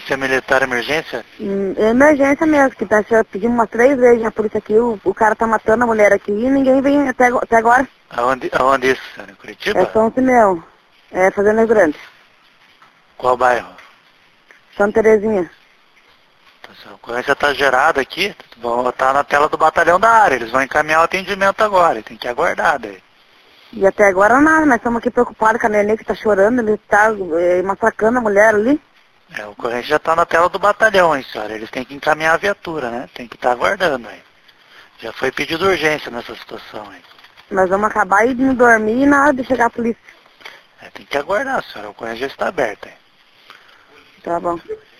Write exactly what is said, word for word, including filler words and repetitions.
Isso é militar emergência? Hum, é emergência mesmo, que tá, já pedimos umas três vezes a polícia aqui, o, o cara tá matando a mulher aqui e ninguém vem até, ago- até agora. Aonde, aonde isso, senhora? Em É Curitiba? São Simeão, é Fazenda Grande, Qual bairro? Santa Terezinha. A ocorrência está gerada aqui, vão estar na tela do batalhão da área, eles vão encaminhar o atendimento agora, tem que aguardar daí. E até agora nada, nós estamos aqui preocupados com a neném que tá chorando, ele tá é, massacrando a mulher ali. É, a ocorrência já está na tela do batalhão, hein, senhora? Eles têm que encaminhar a viatura, né? Tem que estar aguardando aí. Já foi pedido urgência nessa situação aí. Nós vamos acabar indo dormir e na hora de chegar a polícia. É, tem que aguardar, senhora. A ocorrência já está aberta aí. Tá bom.